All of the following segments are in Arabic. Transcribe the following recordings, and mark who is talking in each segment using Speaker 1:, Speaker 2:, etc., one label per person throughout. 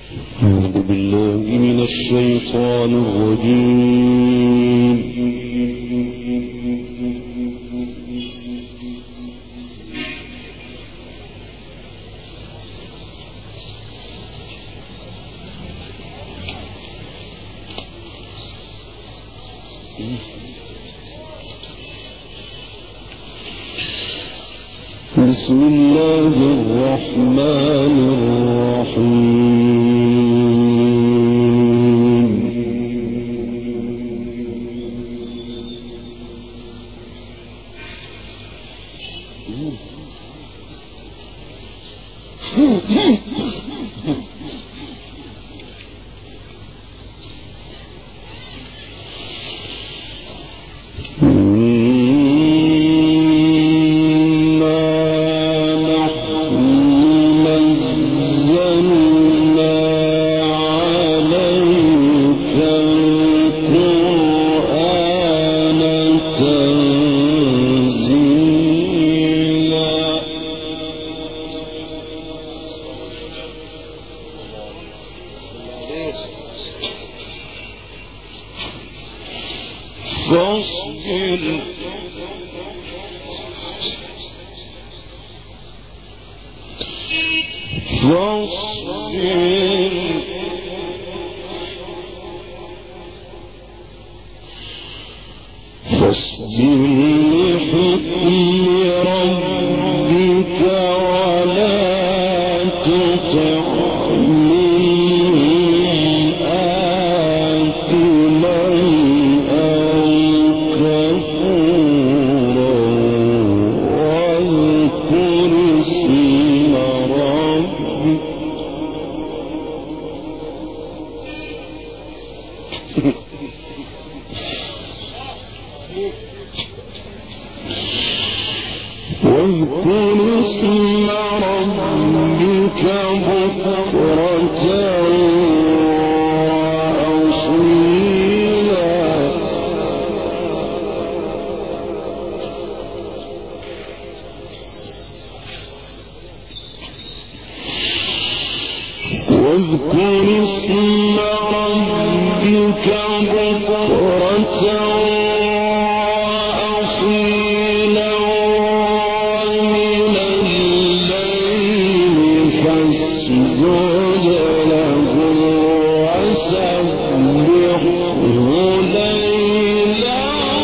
Speaker 1: أعوذ بالله من الشيطان الرجيم. بسم الله الرحمن الرحيم. فاصبر لحكم ربك ولا تطع منهم آثما أو كفورا واذكر اسم ربك بكرة وأصيلا واذكر اسم ربك بكرة وأصيلا ومن الليل فاسجد له وسبحه ليلا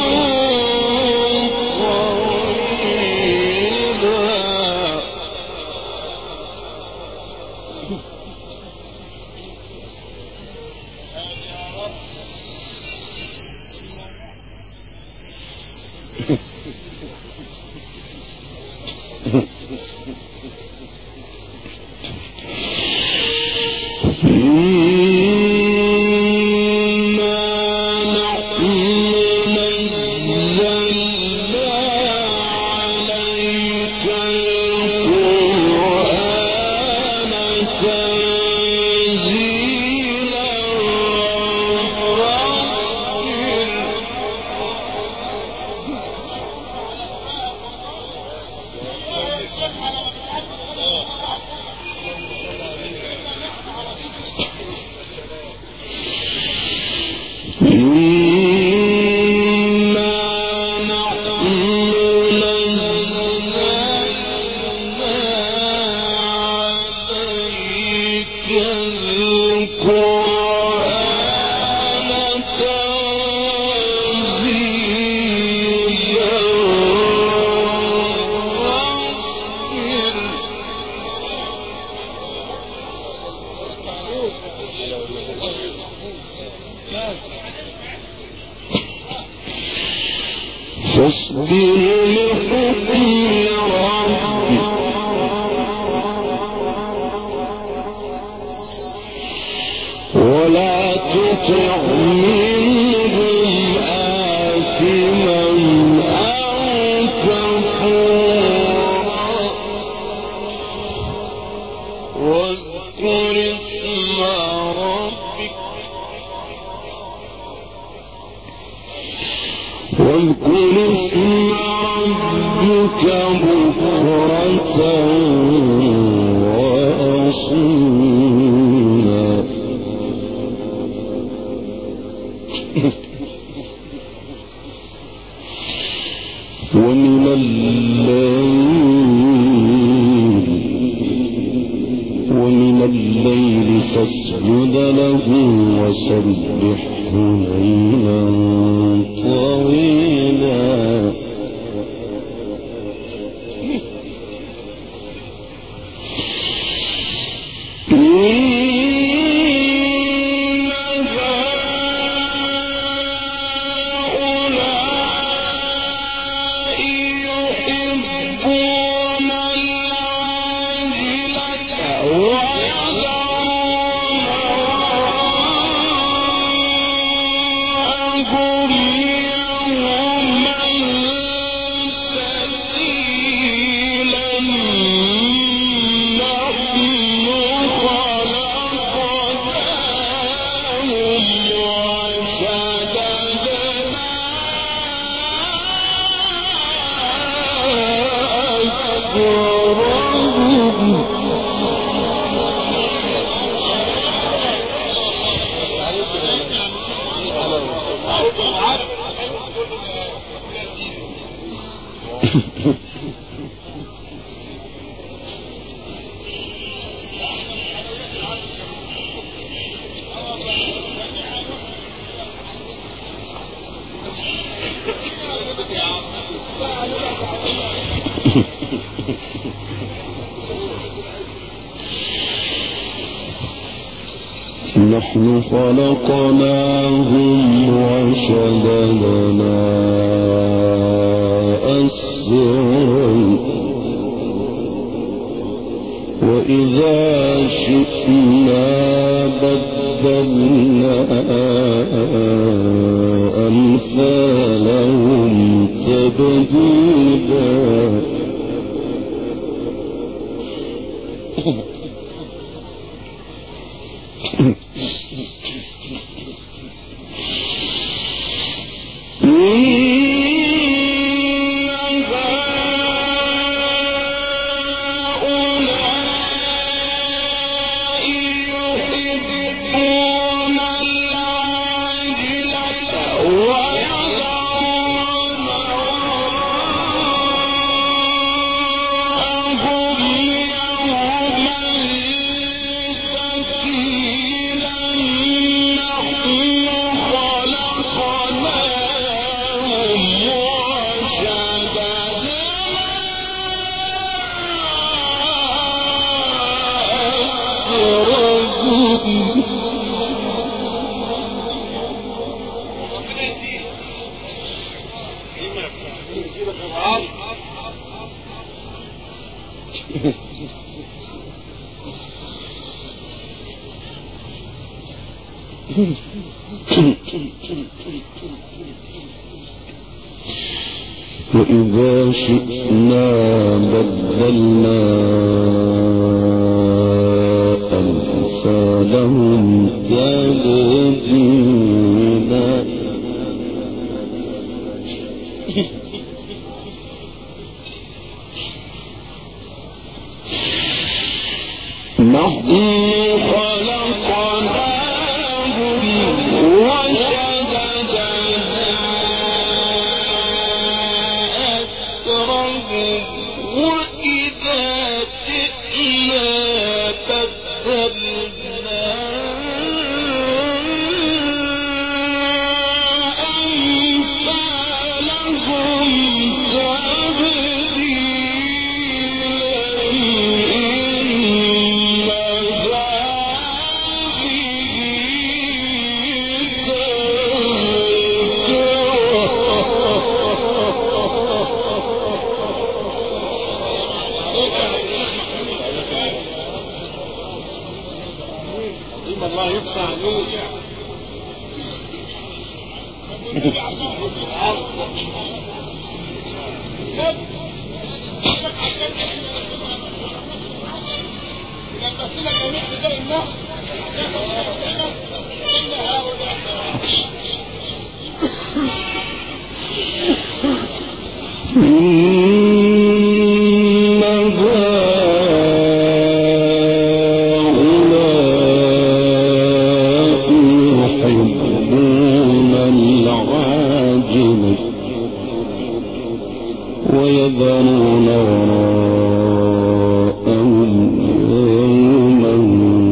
Speaker 1: فاصبر لحكم ربك ولا تطع منهم آثما أو كفورا واذكر اسم ربك واذكر اسم ربك بكرة وأصيلا الليل فاسجد له وسبحه ليلا طويلا نحن خلقناهم وشددنا أسرهم وإذا شئنا بدلنا أمثالهم تبديلا وإذا شئنا بدلنا أمثالهم تبديلا نحن خلقناهم وشددنا أسرهم وإذا شئنا بدلنا أمثالهم الله يفتح عليك ويذرون وراءهم يوما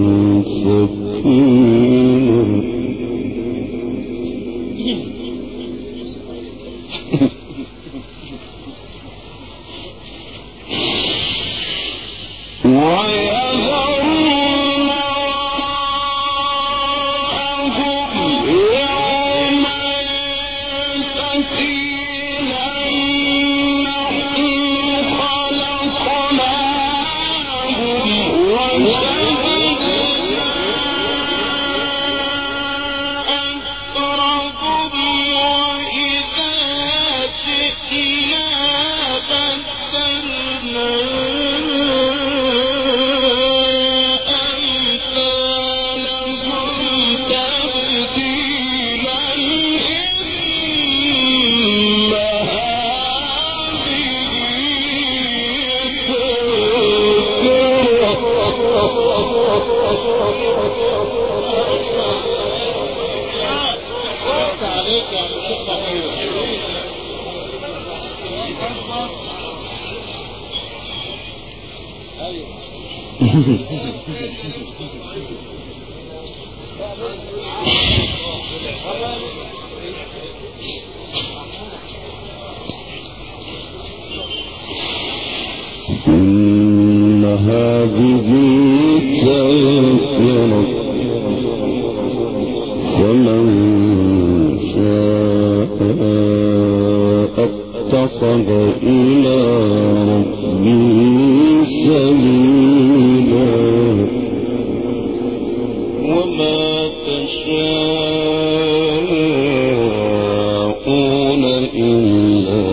Speaker 2: إن هذه تذكرة فمن شاء اتخذ إلى ربه سبيلا وما تشاءون إلا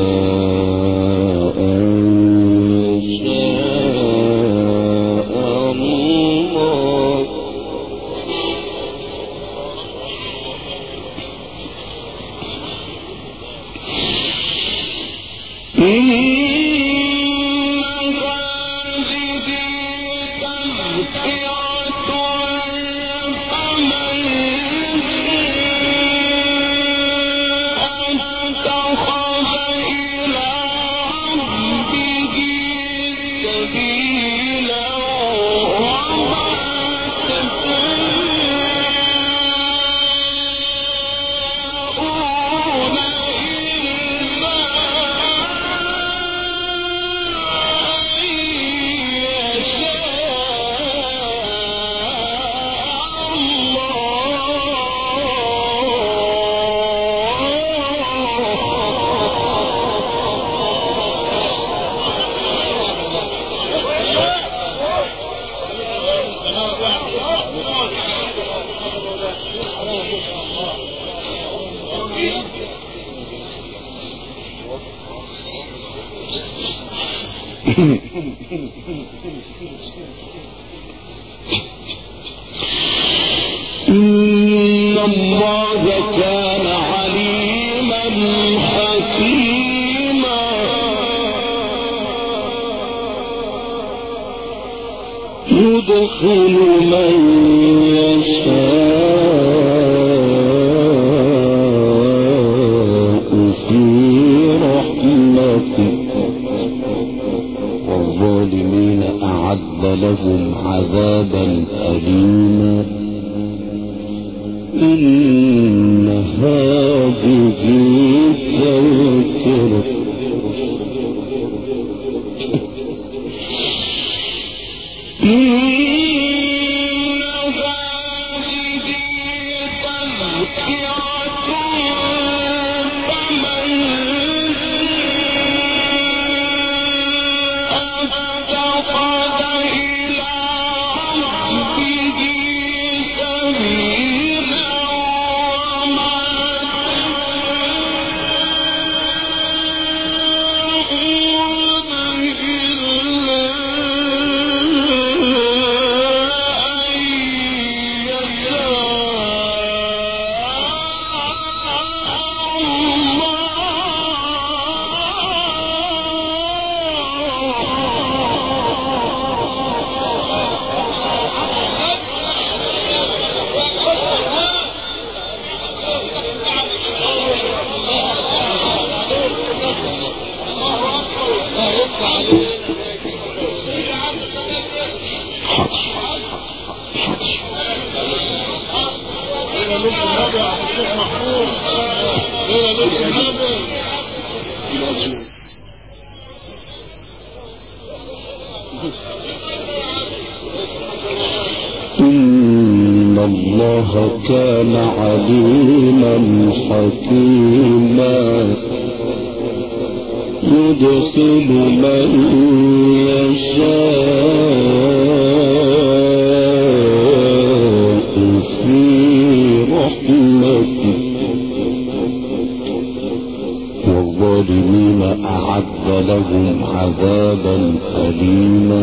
Speaker 2: إن الله كان عليما حكيما يدخل من يشاء في رحمته والظالمين أعد لهم عذابا أليما إن هذه تذكرة إن الله كان عليما حكيما يدخل من يشاء في رحمته والظالمين أعد لهم عذابا أليما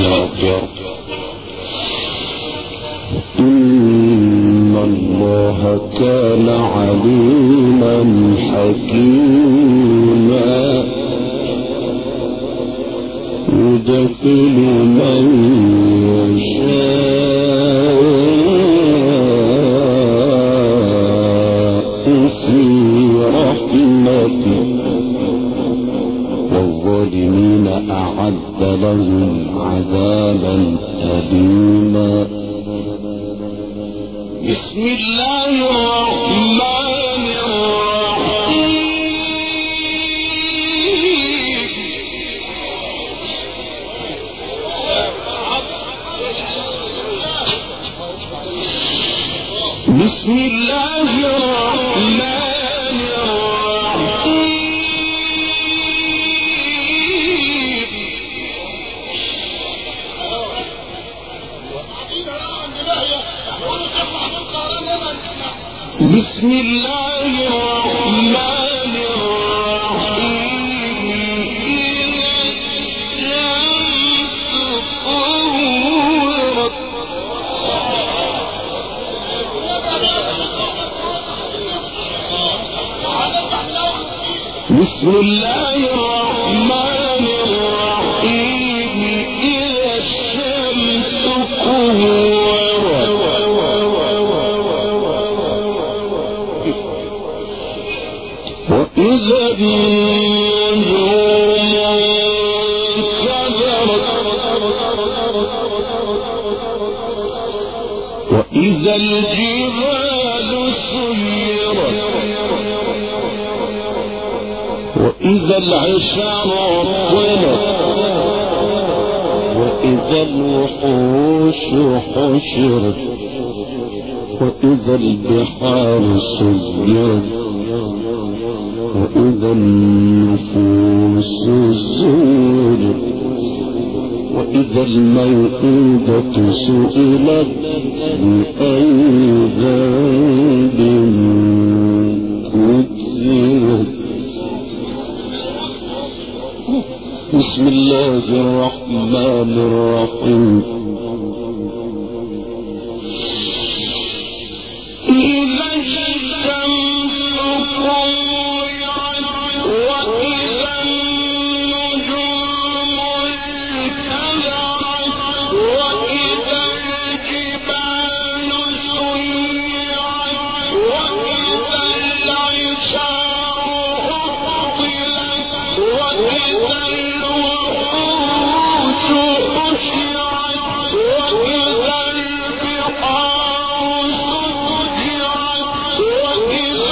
Speaker 2: الآخرة إن الله كان عليما حكيما يدخل من يشاء في رحمته والظالمين أعد لهم عذابا أليما.
Speaker 1: بسم الله الرحمن الرحيم. بسم الله الرحمن الرحيم. بسم الله الرحمن الرحيم. إذا الشمس كورت. بسم الله الرحمن الرحيم. إذا الشمس كورت وإذا النجوم انكدرت وإذا الجبال سيرت وإذا العشار طلت وإذا الوحوش حشرت وإذا البحار سجرت وإذا النفوس زوجت وإذا الموءودة سئلت بأي ذنب قتلت. بسم الله الرحمن الرحيم. إذا الشمس كورت وإذا النجوم انكدرت وإذا الجبال سيرت وإذا العشار عطلت وإذا الوحوش حشرت وإذا البحار سجرت وإذا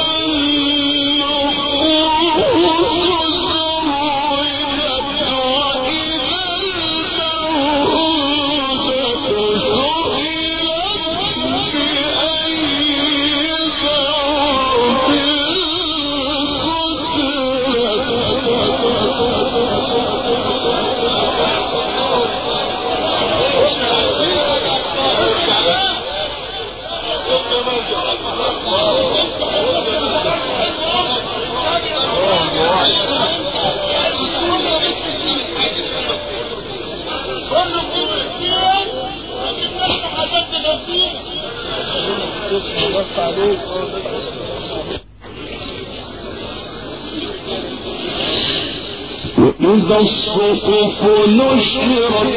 Speaker 1: النفوس زوجت وإذا الموءودة سئلت بأي وإذا الصحف نشرت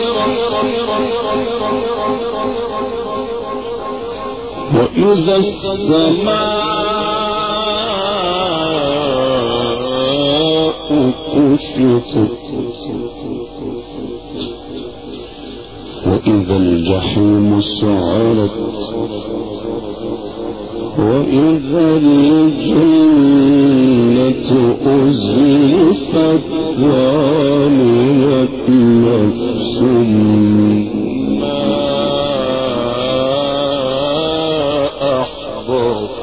Speaker 1: وإذا السماء كشطت وإذا الجحيم سعرت وإذا الجنة أزلفت علمت نفس ما أحضرت.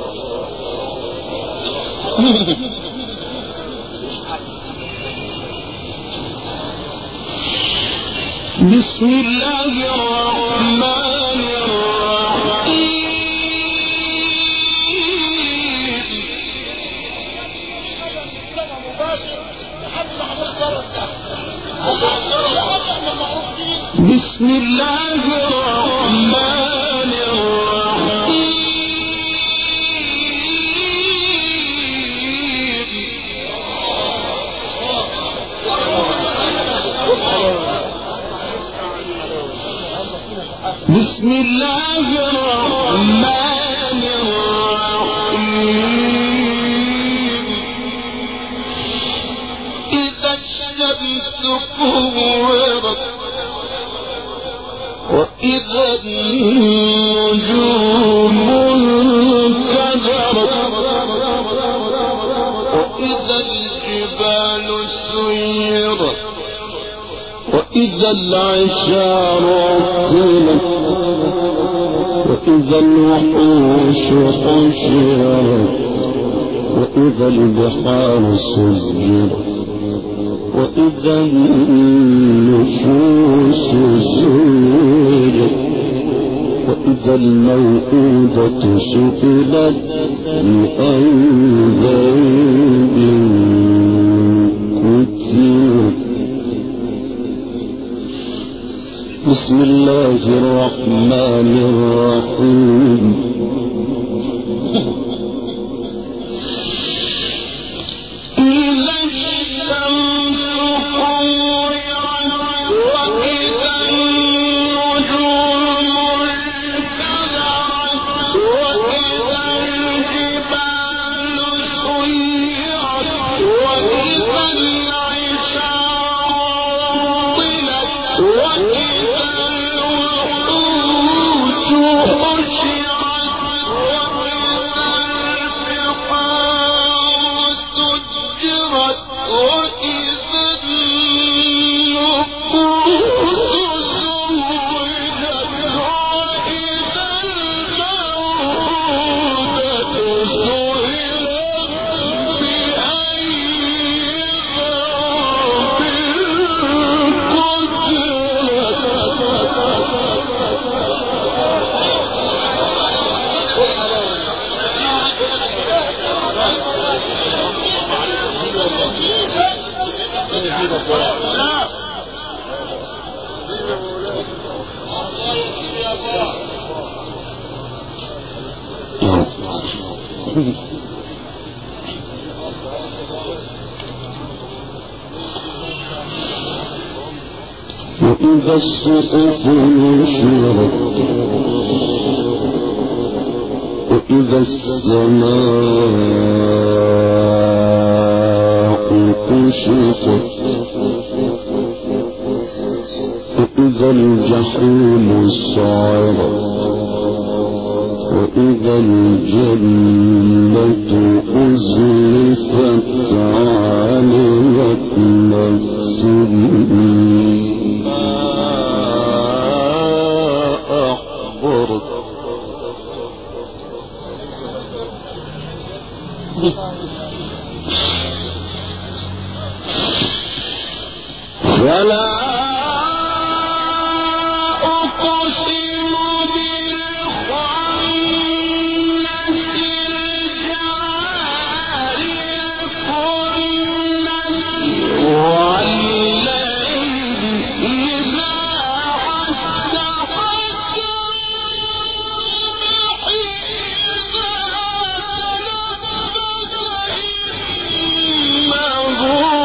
Speaker 1: بسم الله الرحمن الرحيم. بسم الله الرحمن الرحيم بسم الله الرحمن الرحيم إذا الشمس كورت وإذا النجوم انكدرت وإذا الجبال سيرت وإذا العشار عطلت وإذا الوحوش حشرت وإذا البحار سجرت وإذا النفوس زوجت وإذا الموءودة سئلت بأي ذنب قتلت بسم الله الرحمن الرحيم إذا الشمس كورت وإذا النجوم انكدرت وإذا الجبال سيرت وإذا العشار عطلت وإذا الوحوش حشرت وإذا البحار سجرت وإذا النفوس زوجت وإذا الموءودة سئلت بأي ذنب وإذا الصحف نشرت وإذا السماء كشطت وإذا الجحيم سعرت وإذا الجنة أزلفت علمت نفس ما أحضرت فلا أقسم بالخنس الجوار الكنس والليل إذا عسعس والصبح إذا تنفس إنه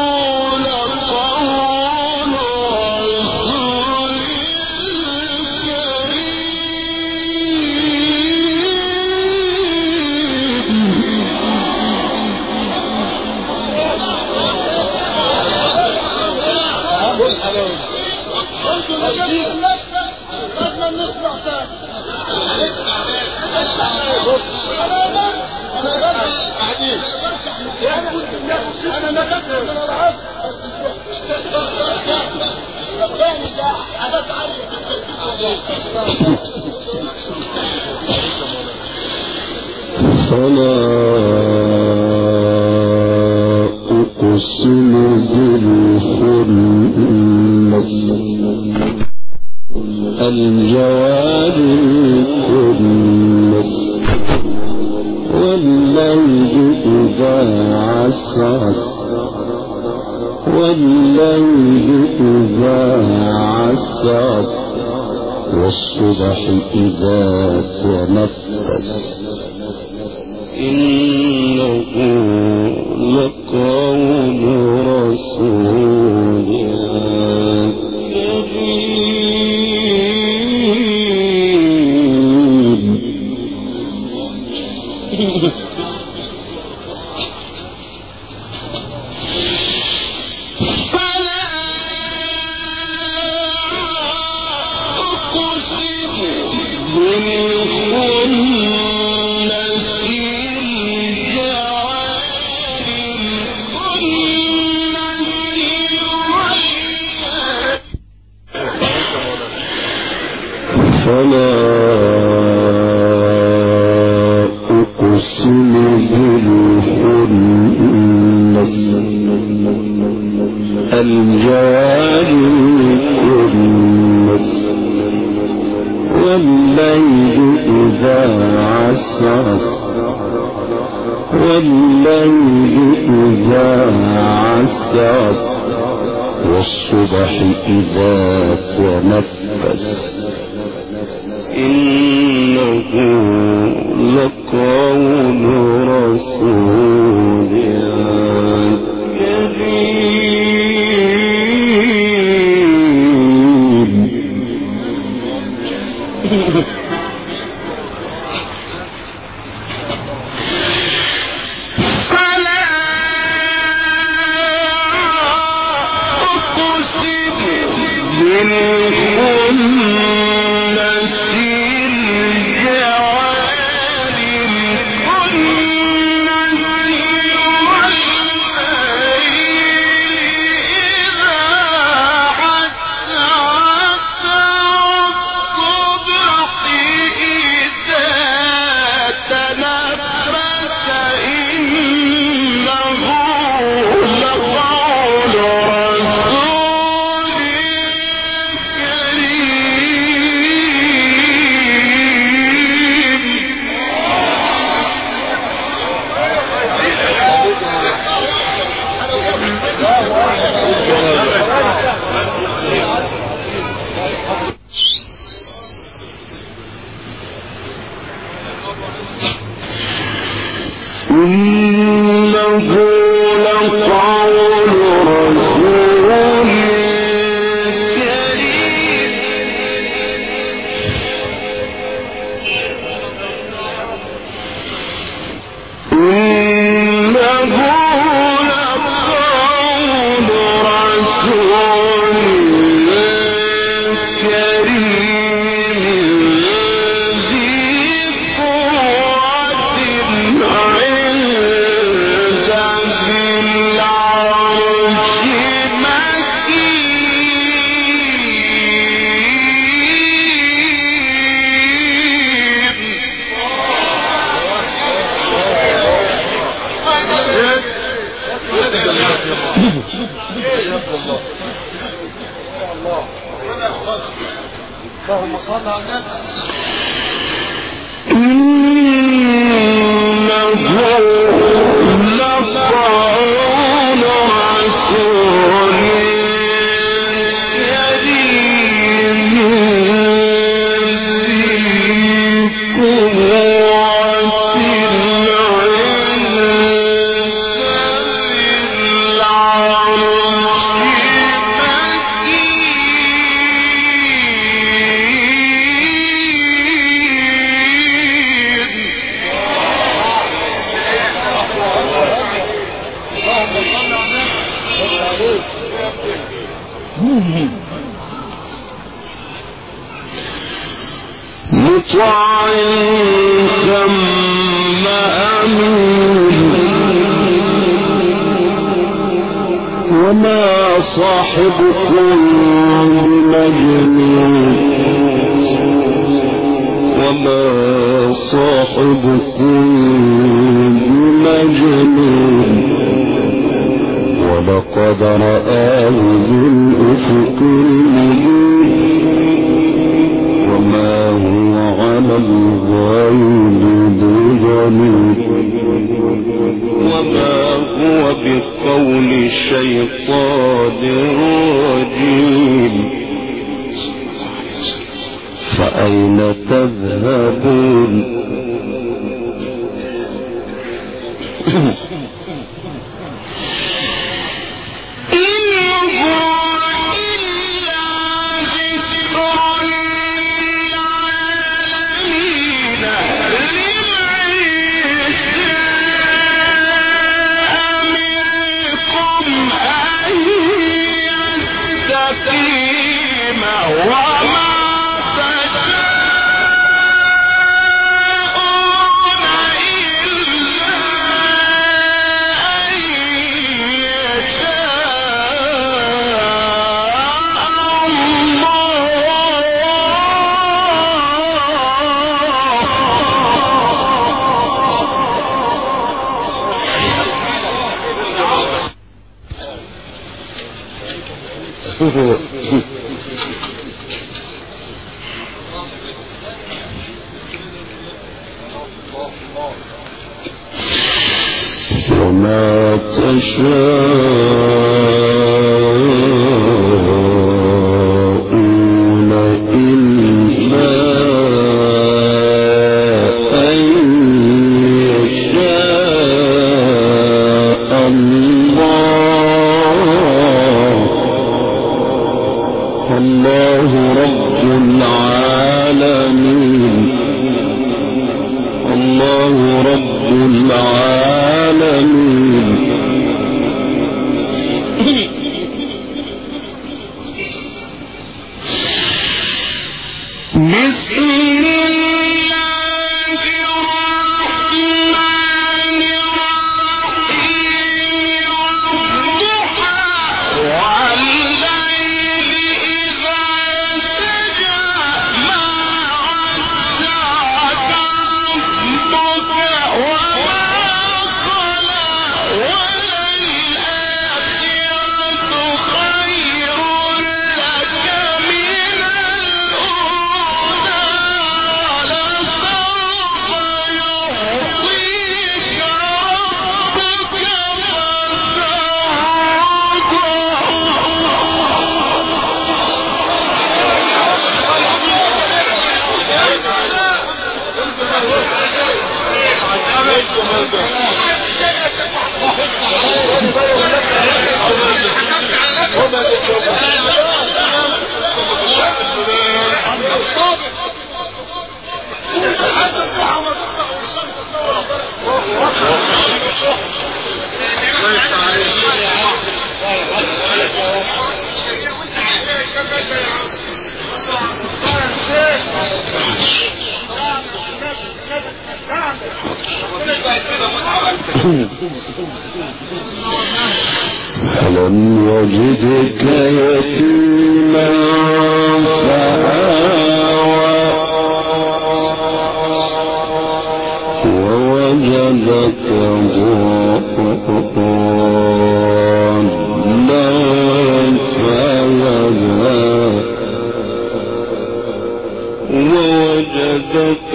Speaker 1: لقول رسول فلا أقسم بالخنس الجوار الكنس والليل إذا عسعس
Speaker 2: والليل إذا عسعس والصبح إذا تنفس إنه لقول رسول كريم. الجوار الكنس والليل إذا عسعس والليل إذا عسعس والصبح إذا تنفس إنه لقول رسول
Speaker 3: اللهم صل على النبي. مطاع ثم أمين وما صاحبكم بمجنون وما صاحبكم بمجنون ولقد رآه بالأفق المبين وما هو على الغيب بضنين وما هو بقول الشيطان
Speaker 2: الشيطان الرجيم فأين تذهبون وما تشاءون إلا أن يشاء الله رب العالمين الله رب العالمين بسم الله الرحمن الرحيم والضحى والليل إذا سجى ما ودعك ربك وما قلى وللآخرة خير لك من الأولى ولسوف يعطيك ربك ألم يجدك يتيما فآوى ووجدك ضالا فهدى ووجدك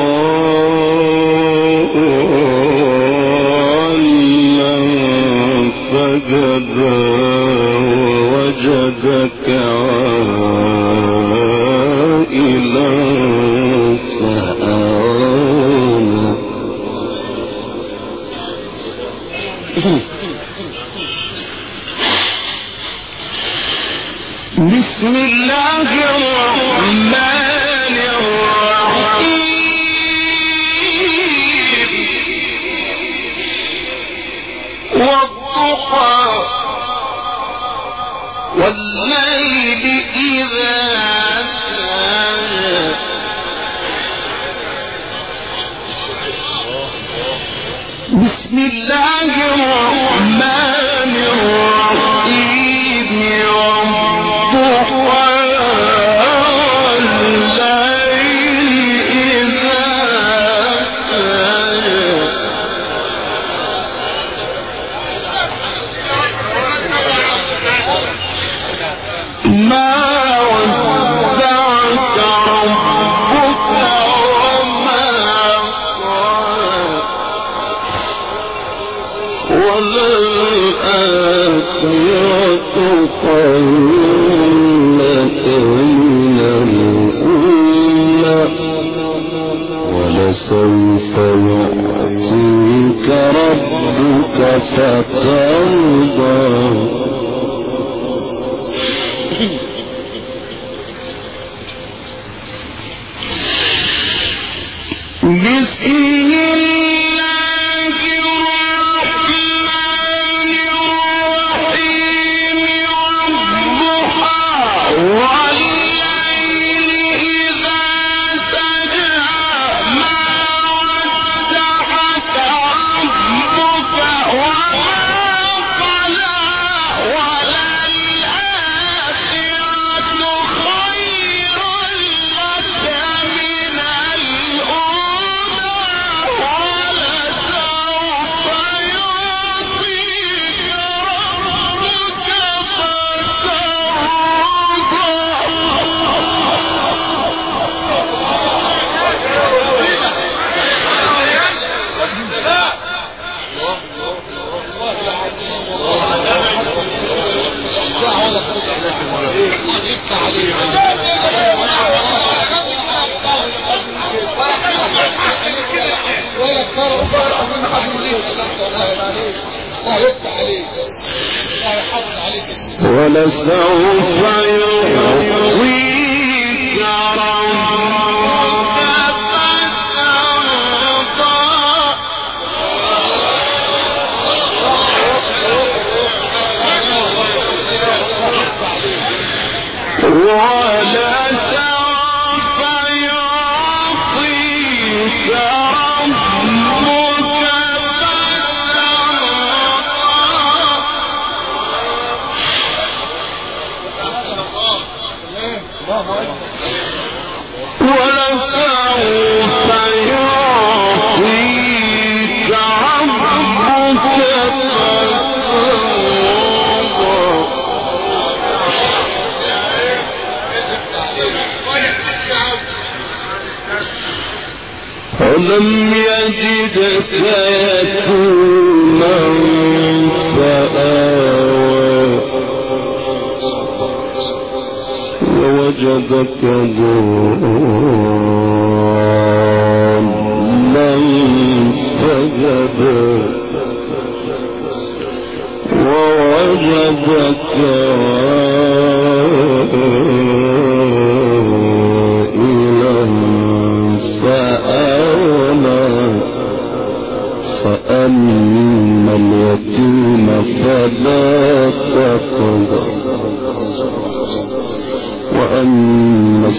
Speaker 2: ضالا فهدى ووجدك عائلا فأغنى بسم الله الرحمن الرحيم والضحى والليل إذا سجى بسم الله الرحمن الرحيم والضحى والليل إذا سجى ما ودعك ربك وما قلى
Speaker 3: والآخرة خير لك من الأولى ولسوف يعطيك ربك فترضى بسم الله الرحمن الرحيم والضحى والليل إذا سجى ما ودعك ربك وما قلى وللآخرة خير لك من ولسوف يعطيك ربك ولم يجدك يتيما فآوى ووجدك ضالا فهدى ووجدك فأما اليتيم فلا تقهر وأما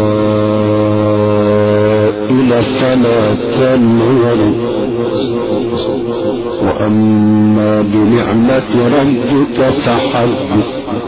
Speaker 3: السائل فلا تنهر وأما بنعمة ربك فحدث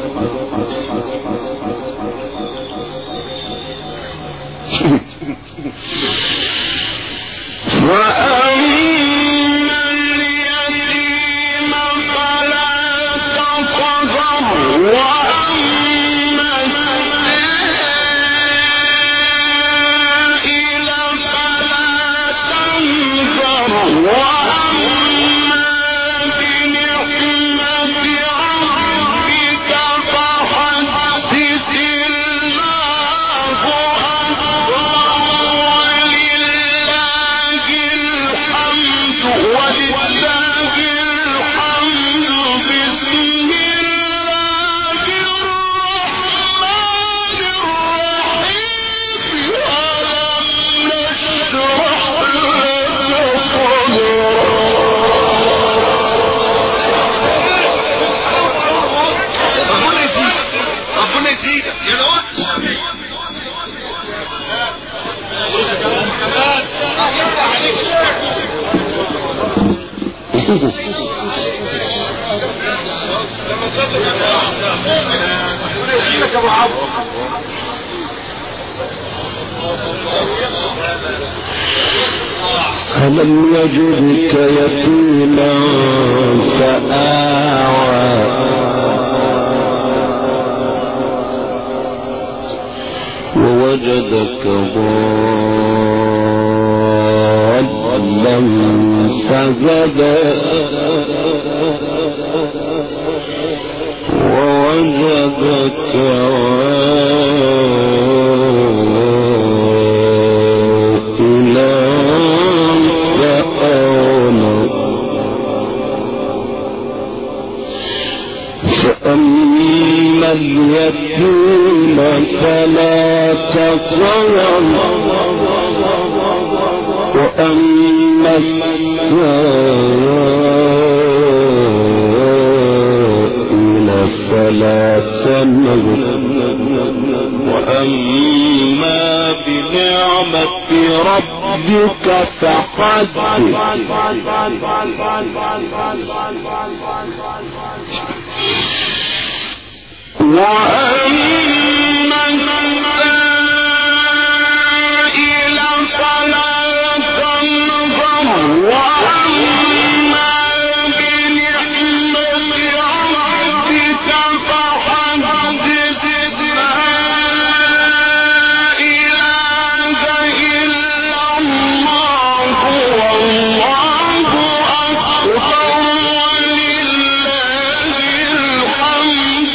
Speaker 3: ألم يجدك يتيما فآوى ووجدك ضالا فهدى فأما اليتيم فلا تقهر وأما السائل فلا تنهر وأما بنعمة ربك فحدث. وأما السائل فلا تنهر وأما بنعمة ربك فحدث. لا إله إلا الله والله أكبر ولله الحمد.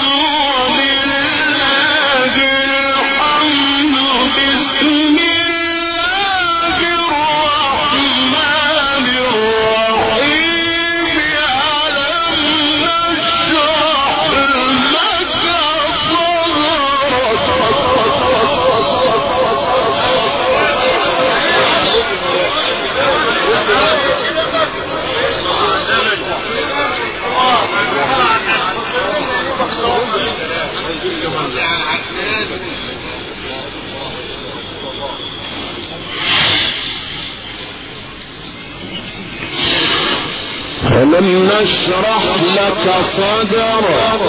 Speaker 3: ألم نشرح لك صدرك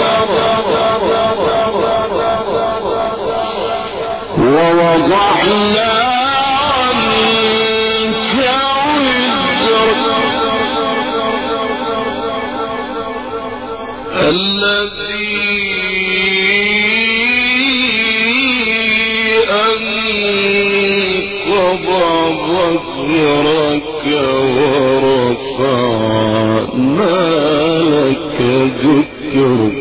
Speaker 3: ووضعنا عنك وزرك الذي أنقض ظهرك ورفعنا لك ذكرك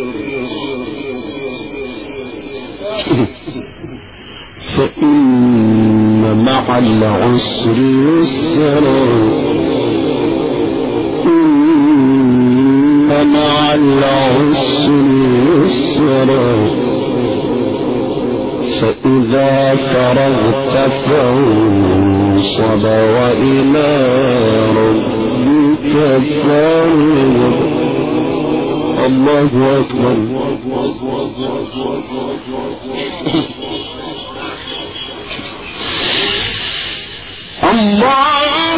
Speaker 3: فإن مع العسر يسرا إن مع العسر يسرا فإذا فرغت فانصب وإلى ربك فارغب. الله أكبر. الله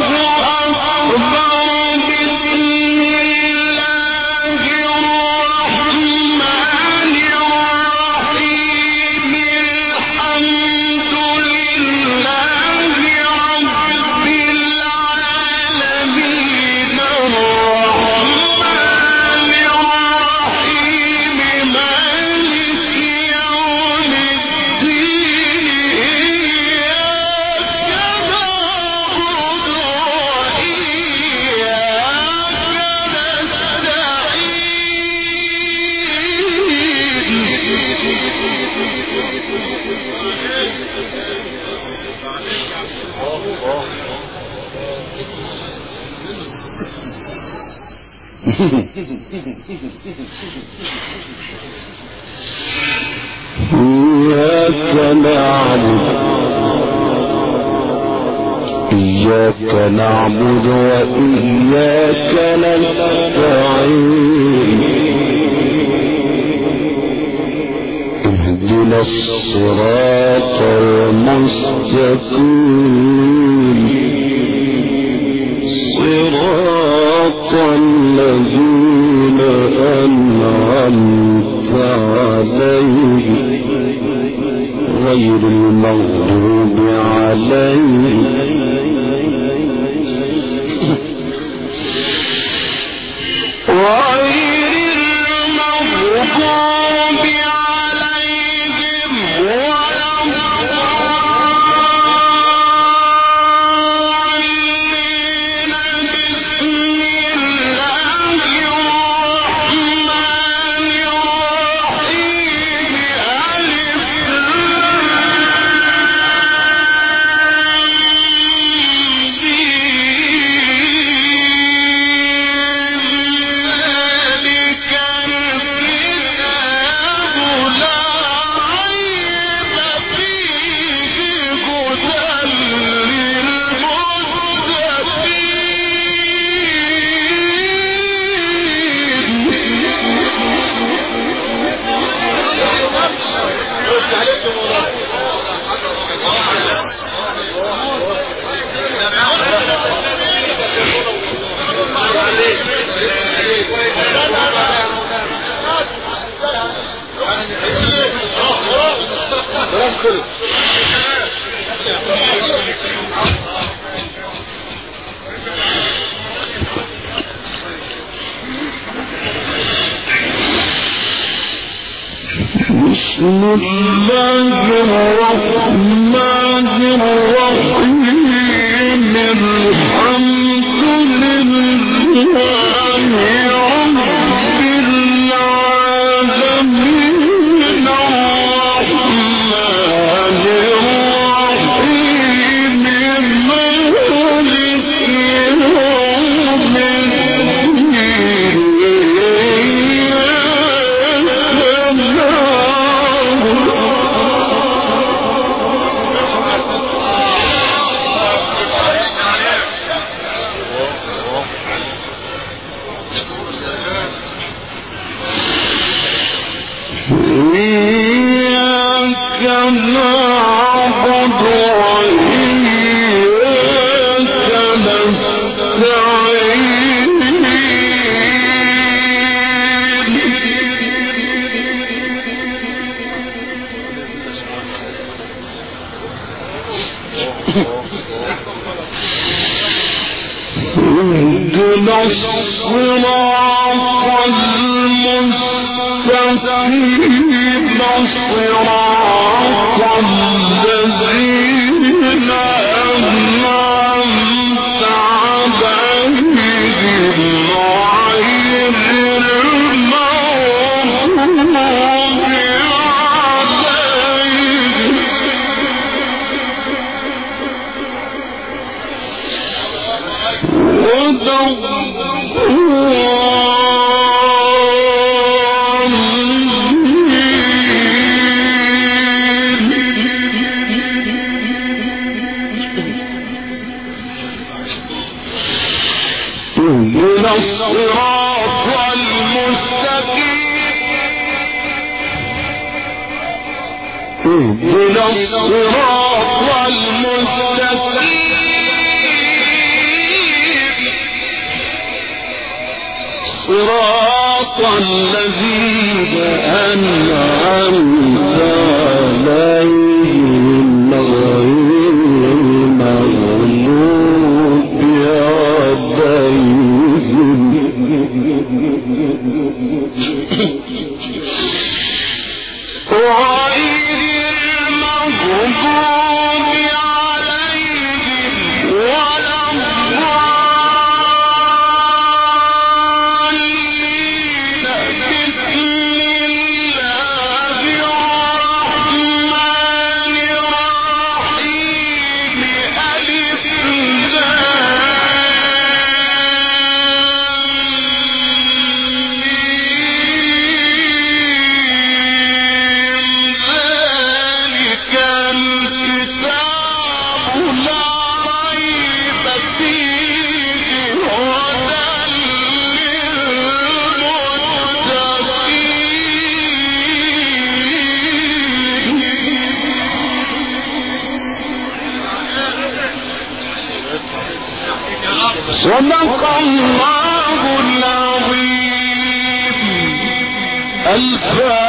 Speaker 3: إياك نعبد وإياك نستعين اهدنا الصراط المستقيم صراط الذين أنعمت عليهم غير المغضوب عليهم
Speaker 1: بسم الله الرحمن الرحيم الحمد لله رب العالمين الرحمن الرحيم مالك يوم الدين اهدنا الصراط المستقيم صراط الذين أنعمت عليهم غير المغضوب اهدنا الصراط المستقيم اهدنا الصراط المستقيم صراط الذين أنعمت عليهم غير المغضوب عليهم ولا الضالين بسم الله الرحمن الرحيم ألف ذلك الكتاب لا ريب فيه هدى للمتقين صدق الله العظيم. الفاتحة.